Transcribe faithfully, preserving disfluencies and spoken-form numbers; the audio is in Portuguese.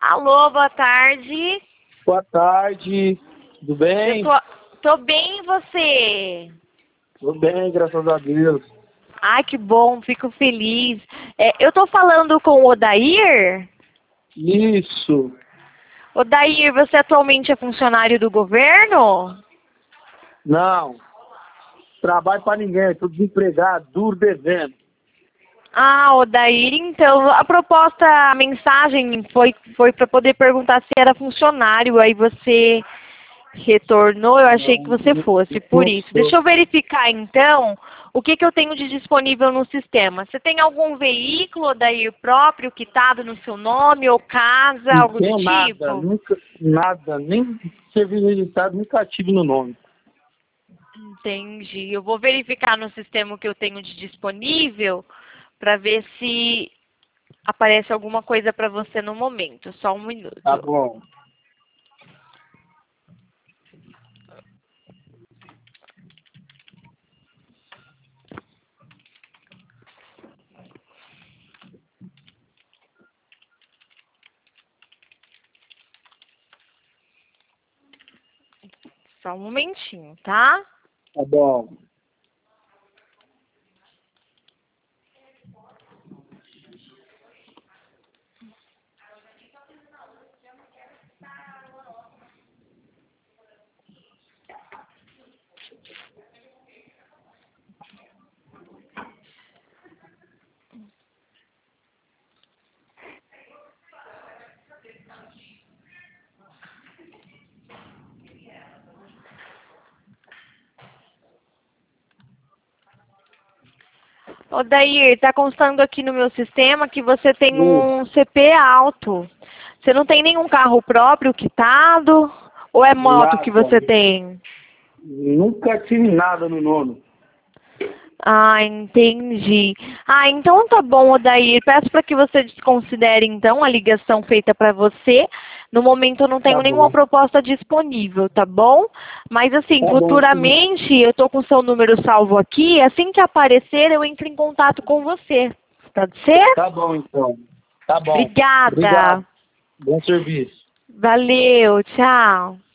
Alô, boa tarde. Boa tarde, tudo bem? Eu tô, tô bem, e você? Tudo bem, graças a Deus. Ai, que bom, fico feliz. É, eu tô falando com o Odair? Isso, Odair, você atualmente é funcionário do governo? não, trabalho para ninguém, tô desempregado, duro devendo. Ah, Odair, então, a proposta, a mensagem foi, foi para poder perguntar se era funcionário, aí você retornou, eu achei que Não, você não, fosse, por não isso. Deixa sou. eu verificar, então, o que, que eu tenho de disponível no sistema. Você tem algum veículo, Odair, próprio, quitado no seu nome, ou casa, Não algo do tenho nada, tipo? nunca, nada, nem serviço registrado, nunca tive no nome. Entendi. Eu vou verificar no sistema o que eu tenho de disponível para ver se aparece alguma coisa para você no momento. Só um Tá minuto. bom, Só um momentinho, tá? tá bom. Odair, tá constando aqui no meu sistema que você tem Hum, um C P alto. Você não tem nenhum carro próprio quitado? Ou é moto que Nada, você tem? nunca tive nada no nome. Ah, entendi. Ah, então tá bom, Odair. Peço para que você desconsidere, então, a ligação feita para você. No momento eu não Tá tenho nenhuma bom, proposta disponível, tá bom? Mas assim, tá bom, sim. futuramente eu tô com o seu número salvo aqui. Assim que aparecer, eu entro em contato com você. Tá certo? Tá bom então, tá bom. Obrigada. Obrigado, bom serviço. Valeu, tchau.